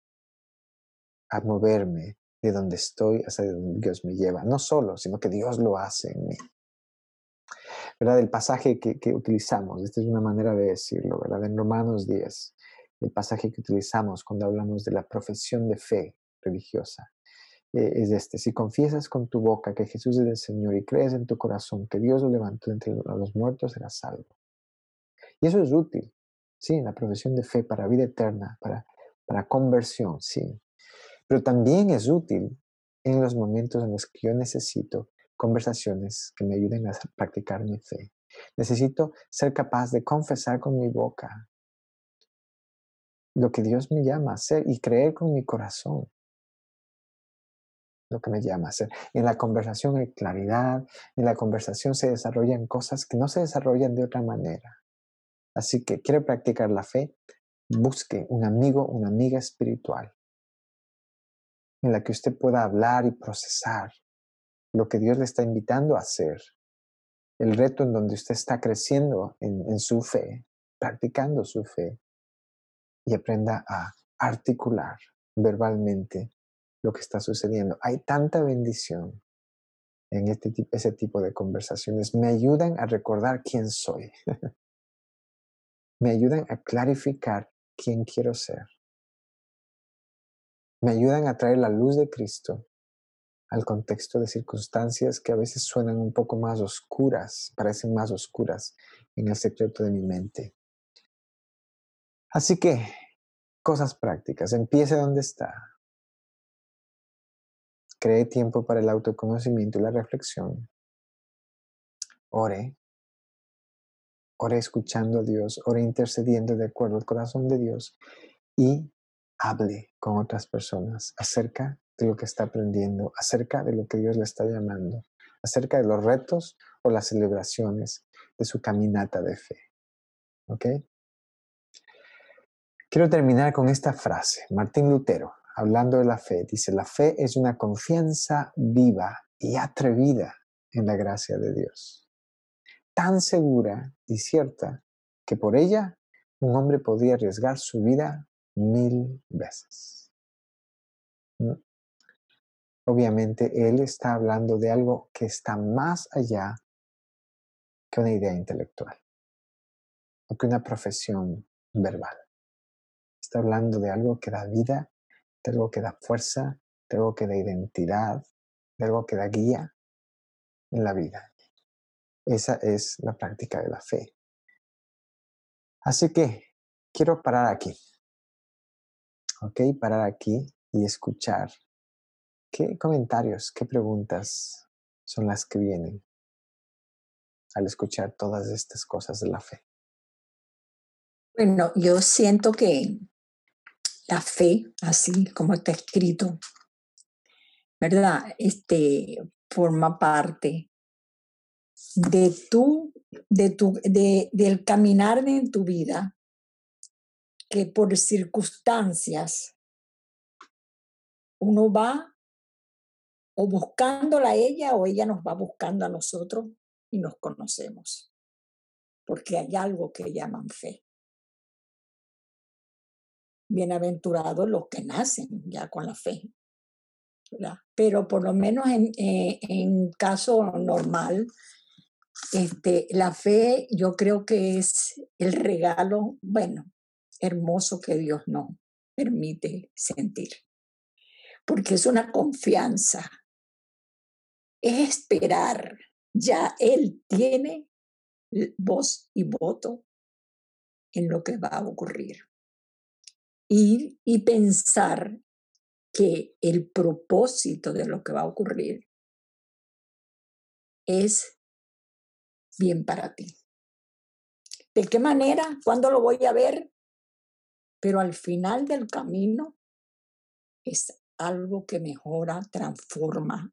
a moverme de donde estoy hacia donde Dios me lleva. No solo, sino que Dios lo hace en mí. ¿Verdad? El pasaje que utilizamos, esta es una manera de decirlo, ¿verdad? En Romanos 10, el pasaje que utilizamos cuando hablamos de la profesión de fe religiosa, es este: si confiesas con tu boca que Jesús es el Señor y crees en tu corazón que Dios lo levantó entre los muertos, serás salvo. Y eso es útil, sí, en la profesión de fe para vida eterna, para conversión, sí. Pero también es útil en los momentos en los que yo necesito conversaciones que me ayuden a practicar mi fe. Necesito ser capaz de confesar con mi boca lo que Dios me llama a hacer y creer con mi corazón lo que me llama a hacer. En la conversación hay claridad, en la conversación se desarrollan cosas que no se desarrollan de otra manera. Así que quiere practicar la fe, busque un amigo, una amiga espiritual en la que usted pueda hablar y procesar lo que Dios le está invitando a hacer, el reto en donde usted está creciendo en su fe, practicando su fe, y aprenda a articular verbalmente lo que está sucediendo. Hay tanta bendición en ese tipo de conversaciones. Me ayudan a recordar quién soy. Me ayudan a clarificar quién quiero ser. Me ayudan a traer la luz de Cristo al contexto de circunstancias que a veces suenan un poco más oscuras, parecen más oscuras en el secreto de mi mente. Así que, cosas prácticas. Empiece donde está. Cree tiempo para el autoconocimiento y la reflexión. Ore. Ore escuchando a Dios. Ore intercediendo de acuerdo al corazón de Dios. Y hable con otras personas acerca de lo que está aprendiendo, acerca de lo que Dios le está llamando, acerca de los retos o las celebraciones de su caminata de fe. ¿Ok? Quiero terminar con esta frase. Martín Lutero, hablando de la fe, dice: la fe es una confianza viva y atrevida en la gracia de Dios, tan segura y cierta que por ella un hombre podría arriesgar su vida 1000 veces. Obviamente, él está hablando de algo que está más allá que una idea intelectual o que una profesión verbal. Está hablando de algo que da vida, de algo que da fuerza, de algo que da identidad, de algo que da guía en la vida. Esa es la práctica de la fe. Así que quiero parar aquí, ¿ok? Parar aquí y escuchar qué comentarios, qué preguntas son las que vienen al escuchar todas estas cosas de la fe. Bueno, yo siento que la fe, así como está escrito, ¿verdad? Forma parte del caminar en tu vida, que por circunstancias uno va o buscándola a ella o ella nos va buscando a nosotros y nos conocemos, porque hay algo que llaman fe. Bienaventurados los que nacen ya con la fe, ¿verdad? Pero por lo menos en caso normal, la fe yo creo que es el regalo, bueno, hermoso que Dios nos permite sentir, porque es una confianza es esperar. Ya Él tiene voz y voto en lo que va a ocurrir. Y pensar que el propósito de lo que va a ocurrir es bien para ti. ¿De qué manera? ¿Cuándo lo voy a ver? Pero al final del camino es algo que mejora, transforma.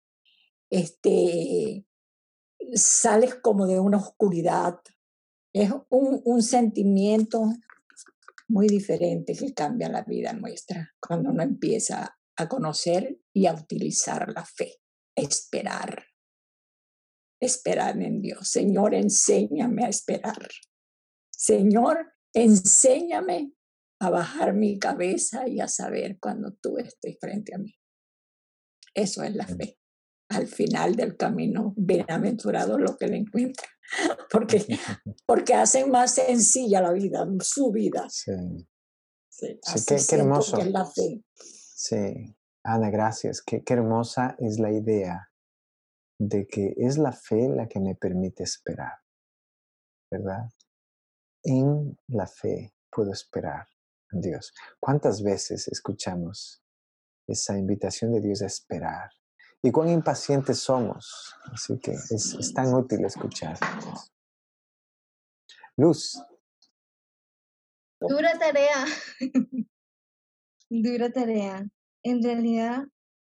Sales como de una oscuridad. Es un sentimiento muy diferente que cambia la vida nuestra cuando uno empieza a conocer y a utilizar la fe. Esperar. Esperar en Dios. Señor, enséñame a esperar. Señor, enséñame a bajar mi cabeza y a saber cuando tú estés frente a mí. Eso es la fe. Al final del camino, bienaventurado lo que le encuentra. Porque hacen más sencilla la vida, su vida. Sí, Sí, sí, así qué hermoso. que es la fe. Sí, Ana, gracias. Qué hermosa es la idea de que es la fe la que me permite esperar, ¿verdad? En la fe puedo esperar a Dios. ¿Cuántas veces escuchamos esa invitación de Dios a esperar? Y cuán impacientes somos. Así que es tan útil escuchar. Luz. Dura tarea. Dura tarea. En realidad,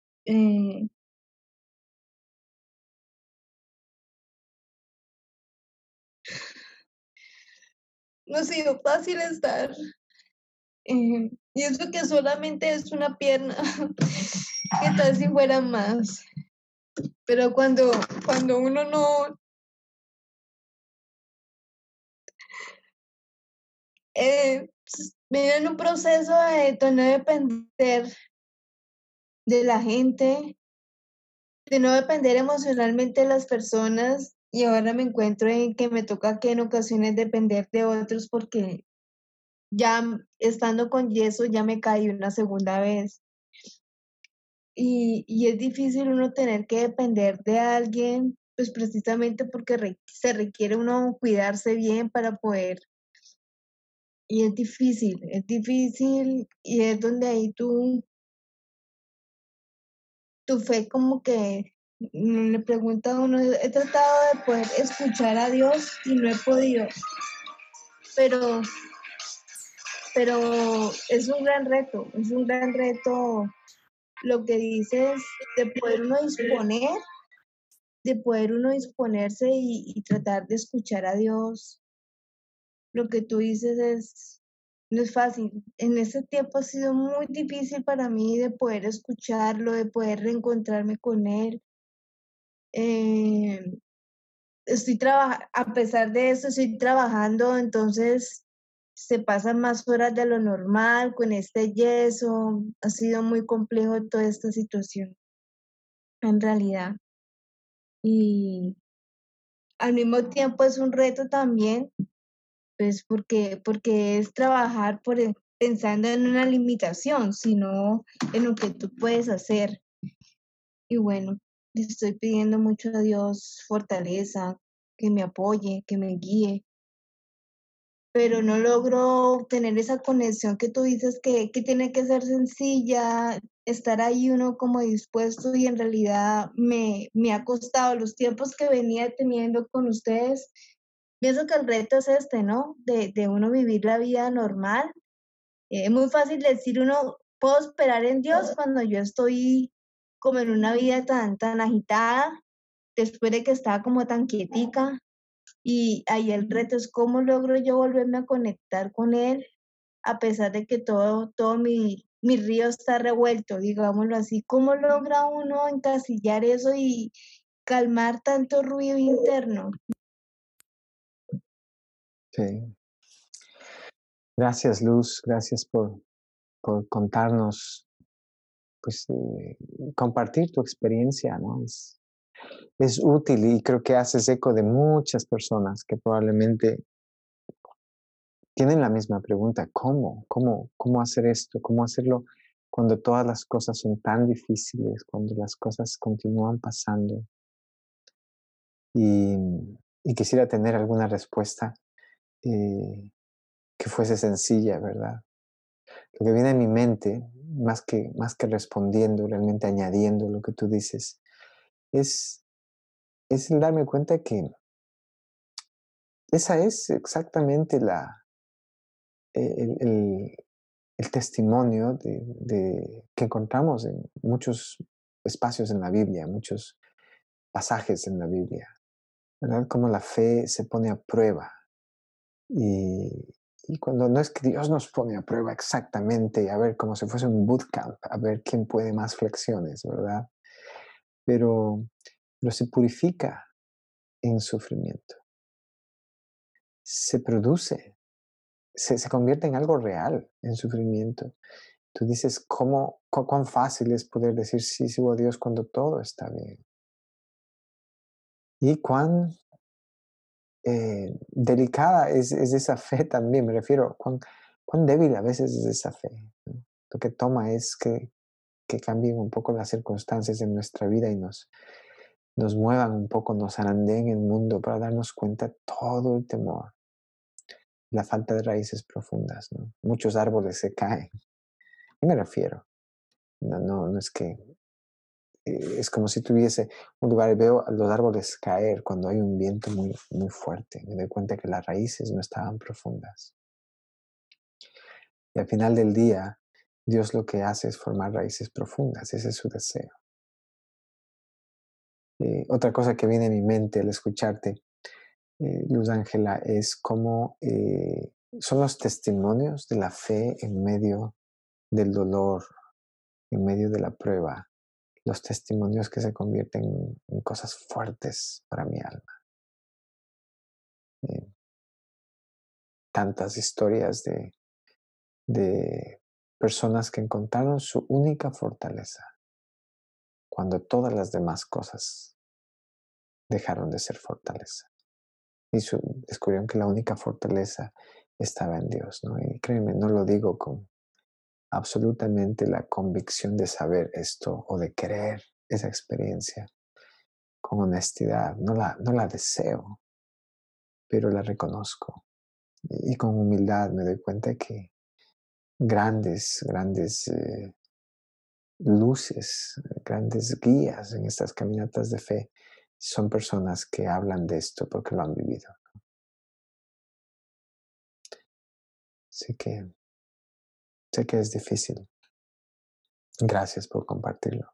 no ha sido fácil estar. Y eso que solamente es una pierna, que tal si fuera más. Pero cuando uno no vive en un proceso de no depender de la gente, de no depender emocionalmente de las personas, y ahora me encuentro en que me toca que en ocasiones depender de otros porque ya estando con yeso ya me caí una segunda vez. Y es difícil uno tener que depender de alguien, pues precisamente porque se requiere uno cuidarse bien para poder. Y es difícil y es donde ahí tu fe como que le pregunta a uno, he tratado de poder escuchar a Dios y no he podido, pero es un gran reto lo que dices de poder uno disponer, de poder uno disponerse y tratar de escuchar a Dios. Lo que tú dices no es fácil. En ese tiempo ha sido muy difícil para mí de poder escucharlo, de poder reencontrarme con él. A pesar de eso, estoy trabajando, entonces se pasan más horas de lo normal con este yeso. Ha sido muy complejo toda esta situación, en realidad. Y al mismo tiempo es un reto también, pues porque es trabajar pensando en una limitación, sino en lo que tú puedes hacer. Y bueno, le estoy pidiendo mucho a Dios fortaleza, que me apoye, que me guíe, pero no logro tener esa conexión que tú dices que tiene que ser sencilla, estar ahí uno como dispuesto, y en realidad me ha costado los tiempos que venía teniendo con ustedes. Pienso que el reto es este, ¿no? De uno vivir la vida normal. Es muy fácil decir uno, puedo esperar en Dios cuando yo estoy como en una vida tan agitada, después de que estaba como tan quietica. Y ahí el reto es cómo logro yo volverme a conectar con Él, a pesar de que todo mi río está revuelto, digámoslo así. ¿Cómo logra uno encasillar eso y calmar tanto ruido interno? Sí. Gracias, Luz. Gracias por contarnos, pues, compartir tu experiencia, ¿no? Es útil y creo que haces eco de muchas personas que probablemente tienen la misma pregunta. ¿Cómo hacer esto? ¿Cómo hacerlo cuando todas las cosas son tan difíciles, cuando las cosas continúan pasando. Y, y quisiera tener alguna respuesta que fuese sencilla, ¿verdad? Lo que viene a mi mente, más que respondiendo, realmente añadiendo lo que tú dices, es el darme cuenta que esa es exactamente el, el testimonio que encontramos en muchos espacios en la Biblia, muchos pasajes en la Biblia, ¿verdad? Cómo la fe se pone a prueba. Y cuando no es que Dios nos pone a prueba exactamente, a ver, como si fuese un bootcamp, a ver quién puede más flexiones, ¿verdad? Pero se purifica en sufrimiento. Se produce, se convierte en algo real en sufrimiento. Tú dices, cuán fácil es poder decir sí, sigo a Dios cuando todo está bien. Y cuán delicada es esa fe también, me refiero, cuán débil a veces es esa fe, ¿no? Lo que toma es que cambien un poco las circunstancias en nuestra vida y nos muevan un poco, nos zarandeen el mundo para darnos cuenta de todo el temor, la falta de raíces profundas, ¿no? Muchos árboles se caen. ¿A qué me refiero? No es que es como si tuviese un lugar y veo a los árboles caer cuando hay un viento muy, muy fuerte. Me doy cuenta que las raíces no estaban profundas. Y al final del día, Dios lo que hace es formar raíces profundas. Ese es su deseo. Otra cosa que viene a mi mente al escucharte, Luz Ángela, es cómo son los testimonios de la fe en medio del dolor, en medio de la prueba, los testimonios que se convierten en cosas fuertes para mi alma. Tantas historias de personas que encontraron su única fortaleza cuando todas las demás cosas dejaron de ser fortaleza. Y descubrieron que la única fortaleza estaba en Dios, ¿no? Y créeme, no lo digo con absolutamente la convicción de saber esto o de querer esa experiencia con honestidad. No la deseo, pero la reconozco. Y con humildad me doy cuenta que grandes luces, grandes guías en estas caminatas de fe son personas que hablan de esto porque lo han vivido. Así que sé que es difícil. Gracias por compartirlo.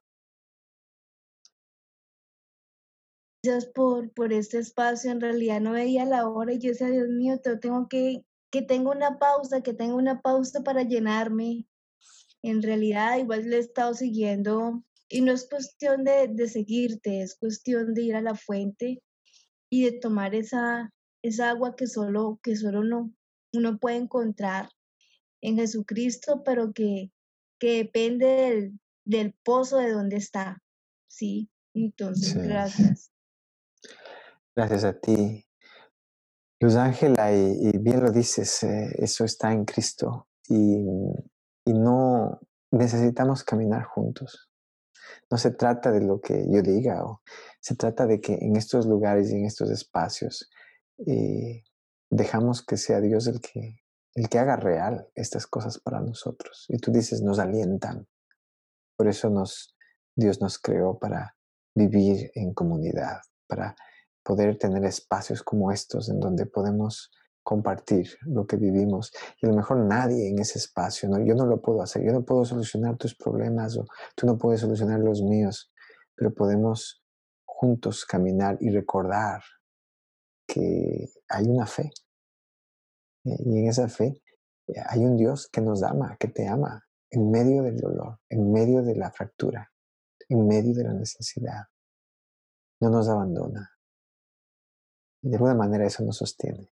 Gracias por este espacio. En realidad no veía la hora y yo decía, Dios mío, tengo que tengo una pausa para llenarme. En realidad igual le he estado siguiendo y no es cuestión de seguirte, es cuestión de ir a la fuente y de tomar esa agua que solo uno puede encontrar en Jesucristo, pero que depende del pozo de donde está, ¿sí? Entonces, Sí. gracias. Gracias a ti, Luz Ángela, y bien lo dices, eso está en Cristo y no necesitamos caminar juntos. No se trata de lo que yo diga, se trata de que en estos lugares y en estos espacios dejamos que sea Dios el que haga real estas cosas para nosotros. Y tú dices, nos alientan. Por eso Dios nos creó para vivir en comunidad, para poder tener espacios como estos en donde podemos compartir lo que vivimos. Y a lo mejor nadie en ese espacio, ¿no? Yo no lo puedo hacer, yo no puedo solucionar tus problemas o tú no puedes solucionar los míos, pero podemos juntos caminar y recordar que hay una fe. Y en esa fe hay un Dios que nos ama, que te ama en medio del dolor, en medio de la fractura, en medio de la necesidad. No nos abandona. De alguna manera eso nos sostiene.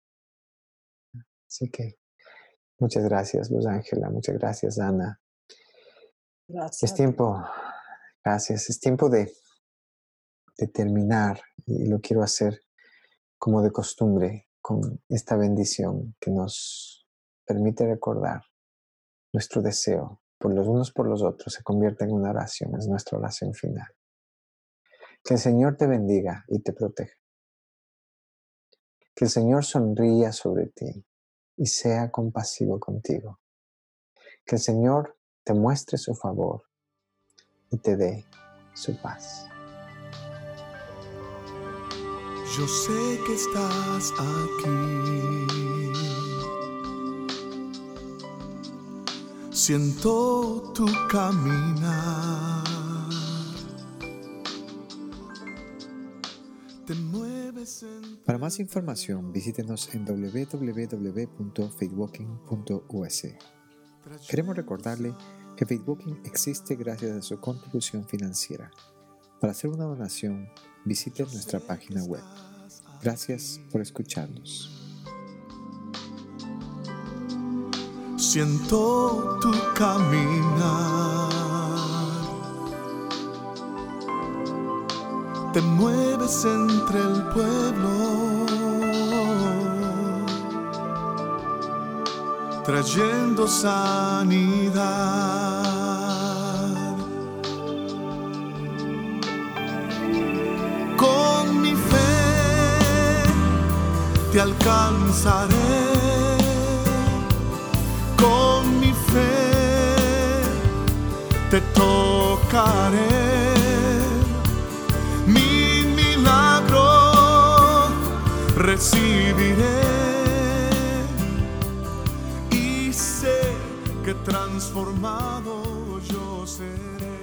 Así que muchas gracias, Luz Ángela. Muchas gracias, Ana. Gracias. Es tiempo, gracias. Es tiempo de terminar y lo quiero hacer como de costumbre con esta bendición que nos permite recordar nuestro deseo por los unos por los otros se convierta en una oración, es nuestra oración final. Que el Señor te bendiga y te proteja. Que el Señor sonría sobre ti y sea compasivo contigo. Que el Señor te muestre su favor y te dé su paz. Yo sé que estás aquí. Siento tu caminar. Te mueves en... Para más información, visítenos en www.faithwalking.us. Queremos recordarle que Faithwalking existe gracias a su contribución financiera. Para hacer una donación, visite nuestra página web. Gracias por escucharnos. Siento tu caminar. Te mueves entre el pueblo, trayendo sanidad. Con mi fe te alcanzaré. Con mi fe te tocaré. Mi milagro recibiré. Y sé que transformado yo seré.